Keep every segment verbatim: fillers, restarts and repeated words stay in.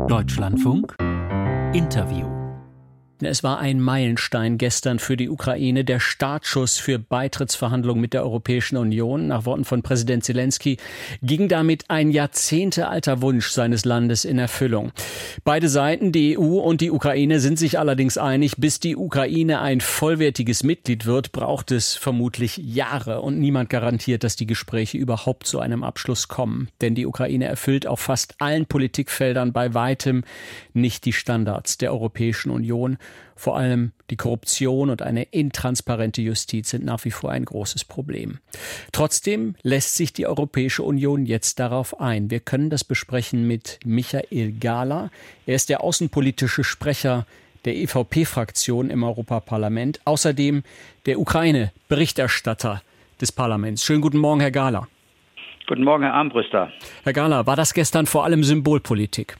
Deutschlandfunk Interview. Es war ein Meilenstein gestern für die Ukraine, der Startschuss für Beitrittsverhandlungen mit der Europäischen Union. Nach Worten von Präsident Selenskyj ging damit ein jahrzehntealter Wunsch seines Landes in Erfüllung. Beide Seiten, die E U und die Ukraine, sind sich allerdings einig, bis die Ukraine ein vollwertiges Mitglied wird, braucht es vermutlich Jahre. Und niemand garantiert, dass die Gespräche überhaupt zu einem Abschluss kommen. Denn die Ukraine erfüllt auf fast allen Politikfeldern bei weitem nicht die Standards der Europäischen Union. Vor allem die Korruption und eine intransparente Justiz sind nach wie vor ein großes Problem. Trotzdem lässt sich die Europäische Union jetzt darauf ein. Wir können das besprechen mit Michael Gahler. Er ist der außenpolitische Sprecher der E V P-Fraktion im Europaparlament. Außerdem der Ukraine-Berichterstatter des Parlaments. Schönen guten Morgen, Herr Gahler. Guten Morgen, Herr Armbruster. Herr Gahler, war das gestern vor allem Symbolpolitik?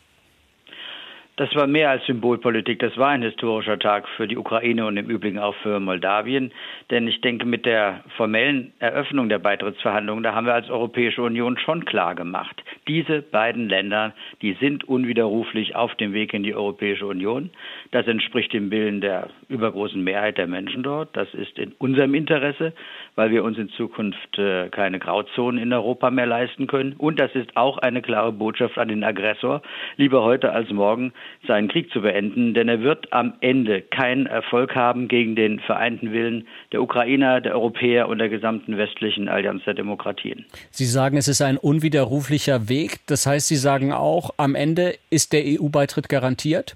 Das war mehr als Symbolpolitik. Das war ein historischer Tag für die Ukraine und im Übrigen auch für Moldawien. Denn ich denke, mit der formellen Eröffnung der Beitrittsverhandlungen, da haben wir als Europäische Union schon klar gemacht, diese beiden Länder, die sind unwiderruflich auf dem Weg in die Europäische Union. Das entspricht dem Willen der übergroßen Mehrheit der Menschen dort. Das ist in unserem Interesse, weil wir uns in Zukunft äh, keine Grauzonen in Europa mehr leisten können. Und das ist auch eine klare Botschaft an den Aggressor, lieber heute als morgen seinen Krieg zu beenden, denn er wird am Ende keinen Erfolg haben gegen den vereinten Willen der Ukrainer, der Europäer und der gesamten westlichen Allianz der Demokratien. Sie sagen, es ist ein unwiderruflicher Weg. Das heißt, Sie sagen auch, am Ende ist der E U-Beitritt garantiert?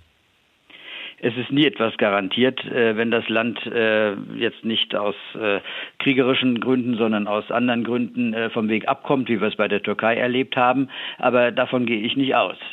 Es ist nie etwas garantiert, wenn das Land jetzt nicht aus kriegerischen Gründen, sondern aus anderen Gründen vom Weg abkommt, wie wir es bei der Türkei erlebt haben. Aber davon gehe ich nicht aus.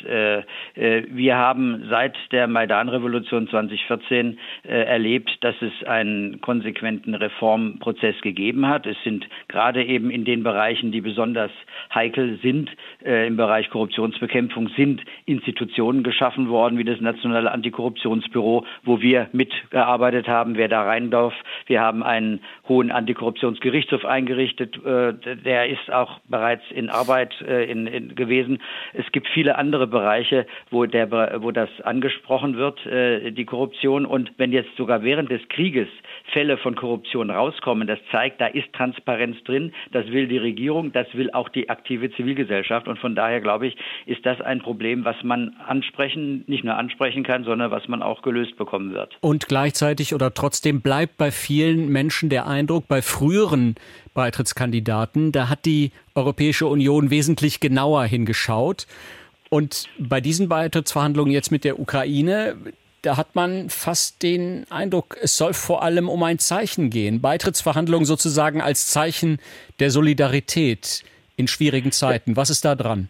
Wir haben seit der Maidan-Revolution zweitausendvierzehn erlebt, dass es einen konsequenten Reformprozess gegeben hat. Es sind gerade eben in den Bereichen, die besonders heikel sind, im Bereich Korruptionsbekämpfung, sind Institutionen geschaffen worden, wie das Nationale Antikorruptionsbüro, wo wir mitgearbeitet haben, wer da rein darf. Wir haben einen hohen Antikorruptionsgerichtshof eingerichtet. Der ist auch bereits in Arbeit in, in, gewesen. Es gibt viele andere Bereiche, wo, der, wo das angesprochen wird, die Korruption. Und wenn jetzt sogar während des Krieges Fälle von Korruption rauskommen, das zeigt, da ist Transparenz drin. Das will die Regierung, das will auch die aktive Zivilgesellschaft. Und von daher, glaube ich, ist das ein Problem, was man ansprechen, nicht nur ansprechen kann, sondern was man auch gelöst bekommen wird. Und gleichzeitig oder trotzdem bleibt bei vielen Menschen der Eindruck, bei früheren Beitrittskandidaten, da hat die Europäische Union wesentlich genauer hingeschaut. Und bei diesen Beitrittsverhandlungen jetzt mit der Ukraine, da hat man fast den Eindruck, es soll vor allem um ein Zeichen gehen. Beitrittsverhandlungen sozusagen als Zeichen der Solidarität in schwierigen Zeiten. Was ist da dran?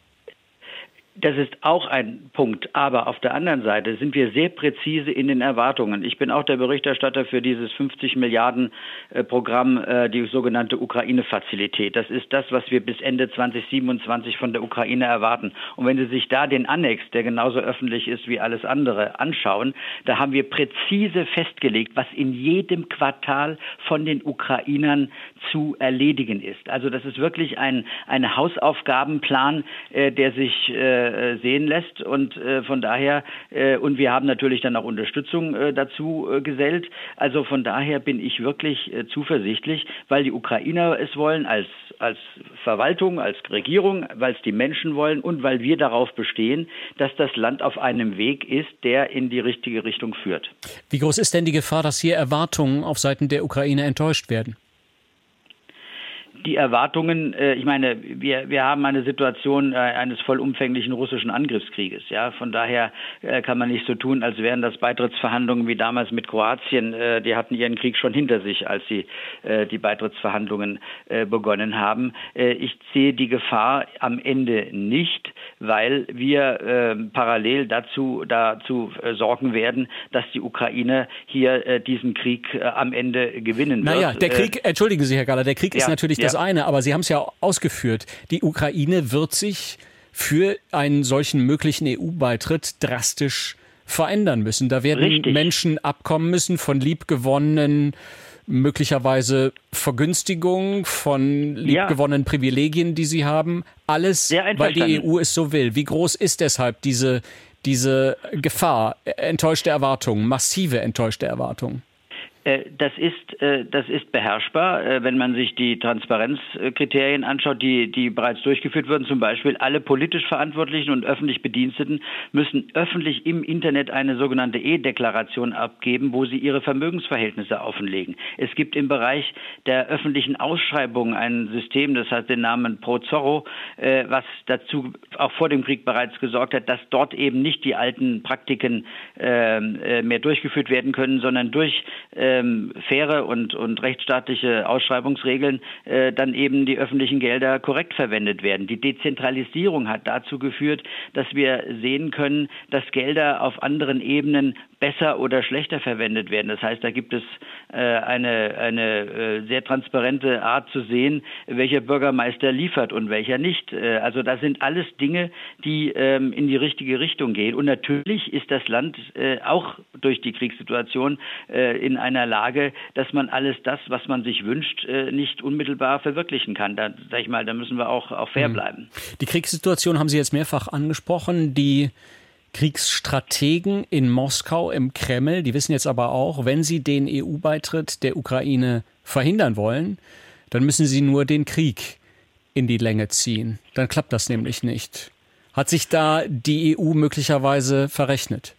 Das ist auch ein Punkt, aber auf der anderen Seite sind wir sehr präzise in den Erwartungen. Ich bin auch der Berichterstatter für dieses fünfzig Milliarden Programm, die sogenannte Ukraine-Fazilität. Das ist das, was wir bis Ende zweitausendsiebenundzwanzig von der Ukraine erwarten. Und wenn Sie sich da den Annex, der genauso öffentlich ist wie alles andere, anschauen, da haben wir präzise festgelegt, was in jedem Quartal von den Ukrainern zu erledigen ist. Also das ist wirklich ein, ein Hausaufgabenplan, der sich sehen lässt und äh, von daher äh, und wir haben natürlich dann auch Unterstützung äh, dazu äh, gesellt. Also von daher bin ich wirklich äh, zuversichtlich, weil die Ukrainer es wollen als als Verwaltung, als Regierung, weil es die Menschen wollen und weil wir darauf bestehen, dass das Land auf einem Weg ist, der in die richtige Richtung führt. Wie groß ist denn die Gefahr, dass hier Erwartungen auf Seiten der Ukraine enttäuscht werden? Die Erwartungen, äh, ich meine, wir wir haben eine Situation äh, eines vollumfänglichen russischen Angriffskrieges. Ja, von daher äh, kann man nicht so tun, als wären das Beitrittsverhandlungen wie damals mit Kroatien. Äh, die hatten ihren Krieg schon hinter sich, als sie äh, die Beitrittsverhandlungen äh, begonnen haben. Äh, ich sehe die Gefahr am Ende nicht, weil wir äh, parallel dazu dazu äh, sorgen werden, dass die Ukraine hier äh, diesen Krieg äh, am Ende gewinnen wird. Naja, der Krieg, äh, entschuldigen Sie, Herr Gahler, der Krieg ja, ist natürlich das ja. eine, aber Sie haben es ja ausgeführt. Die Ukraine wird sich für einen solchen möglichen E U-Beitritt drastisch verändern müssen. Da werden Richtig. Menschen abkommen müssen von liebgewonnenen, möglicherweise Vergünstigungen, von liebgewonnenen ja. Privilegien, die sie haben. Alles, weil die E U es so will. Wie groß ist deshalb diese diese Gefahr, enttäuschte Erwartungen, massive enttäuschte Erwartungen? Das ist, das ist beherrschbar, wenn man sich die Transparenzkriterien anschaut, die, die bereits durchgeführt wurden. Zum Beispiel alle politisch Verantwortlichen und öffentlich Bediensteten müssen öffentlich im Internet eine sogenannte E-Deklaration abgeben, wo sie ihre Vermögensverhältnisse offenlegen. Es gibt im Bereich der öffentlichen Ausschreibungen ein System, das hat den Namen ProZorro, was dazu auch vor dem Krieg bereits gesorgt hat, dass dort eben nicht die alten Praktiken mehr durchgeführt werden können, sondern durch Ähm, faire und, und rechtsstaatliche Ausschreibungsregeln äh, dann eben die öffentlichen Gelder korrekt verwendet werden. Die Dezentralisierung hat dazu geführt, dass wir sehen können, dass Gelder auf anderen Ebenen besser oder schlechter verwendet werden. Das heißt, da gibt es äh, eine, eine äh, sehr transparente Art zu sehen, welcher Bürgermeister liefert und welcher nicht. Äh, also das sind alles Dinge, die ähm, in die richtige Richtung gehen. Und natürlich ist das Land äh, auch durch die Kriegssituation äh, in einer Lage, dass man alles das, was man sich wünscht, äh, nicht unmittelbar verwirklichen kann. Da, sag ich mal, da müssen wir auch, auch fair bleiben. Die Kriegssituation haben Sie jetzt mehrfach angesprochen. Die Kriegsstrategen in Moskau, im Kreml, die wissen jetzt aber auch, wenn sie den E U-Beitritt der Ukraine verhindern wollen, dann müssen sie nur den Krieg in die Länge ziehen. Dann klappt das nämlich nicht. Hat sich da die E U möglicherweise verrechnet?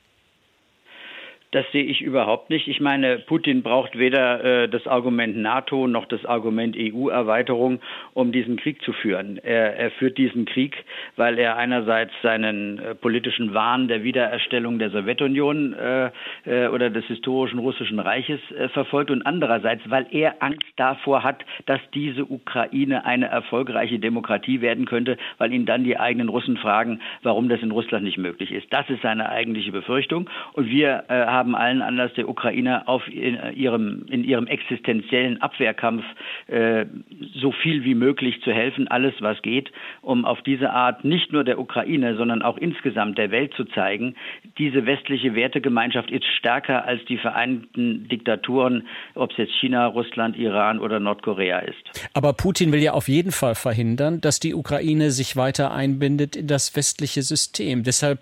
Das sehe ich überhaupt nicht. Ich meine, Putin braucht weder äh, das Argument NATO noch das Argument E U-Erweiterung, um diesen Krieg zu führen. Er, er führt diesen Krieg, weil er einerseits seinen äh, politischen Wahn der Wiedererstellung der Sowjetunion äh, äh, oder des historischen russischen Reiches äh, verfolgt und andererseits, weil er Angst davor hat, dass diese Ukraine eine erfolgreiche Demokratie werden könnte, weil ihn dann die eigenen Russen fragen, warum das in Russland nicht möglich ist. Das ist seine eigentliche Befürchtung und wir äh, haben haben allen Anlass, der Ukrainer auf in ihrem, in ihrem existenziellen Abwehrkampf äh, so viel wie möglich zu helfen, alles was geht, um auf diese Art nicht nur der Ukraine, sondern auch insgesamt der Welt zu zeigen, diese westliche Wertegemeinschaft ist stärker als die vereinten Diktaturen, ob es jetzt China, Russland, Iran oder Nordkorea ist. Aber Putin will ja auf jeden Fall verhindern, dass die Ukraine sich weiter einbindet in das westliche System. Deshalb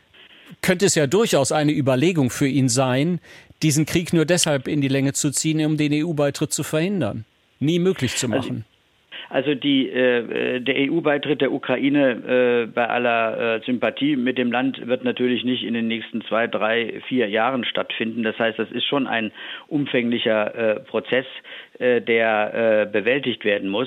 könnte es ja durchaus eine Überlegung für ihn sein, diesen Krieg nur deshalb in die Länge zu ziehen, um den E U-Beitritt zu verhindern, nie möglich zu machen. Also, also die, äh, der E U-Beitritt der Ukraine, äh, bei aller äh, Sympathie mit dem Land, wird natürlich nicht in den nächsten zwei, drei, vier Jahren stattfinden. Das heißt, das ist schon ein umfänglicher äh, Prozess, äh, der äh, bewältigt werden muss.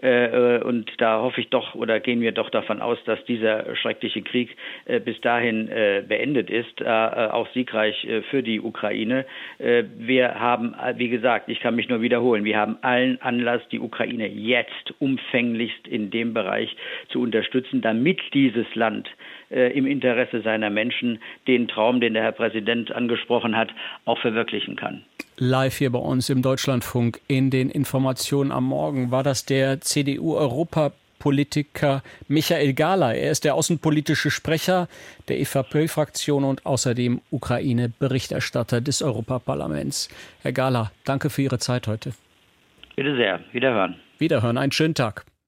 Äh, und da hoffe ich doch oder gehen wir doch davon aus, dass dieser schreckliche Krieg äh, bis dahin äh, beendet ist, äh, auch siegreich äh, für die Ukraine. Äh, wir haben, wie gesagt, ich kann mich nur wiederholen, wir haben allen Anlass, die Ukraine jetzt umfänglichst in dem Bereich zu unterstützen, damit dieses Land äh, im Interesse seiner Menschen den Traum, den der Herr Präsident angesprochen hat, auch verwirklichen kann. Live hier bei uns im Deutschlandfunk in den Informationen am Morgen war das der C D U-Europapolitiker Michael Gahler. Er ist der außenpolitische Sprecher der E V P-Fraktion und außerdem Ukraine-Berichterstatter des Europaparlaments. Herr Gahler, danke für Ihre Zeit heute. Bitte sehr. Wiederhören. Wiederhören. Einen schönen Tag.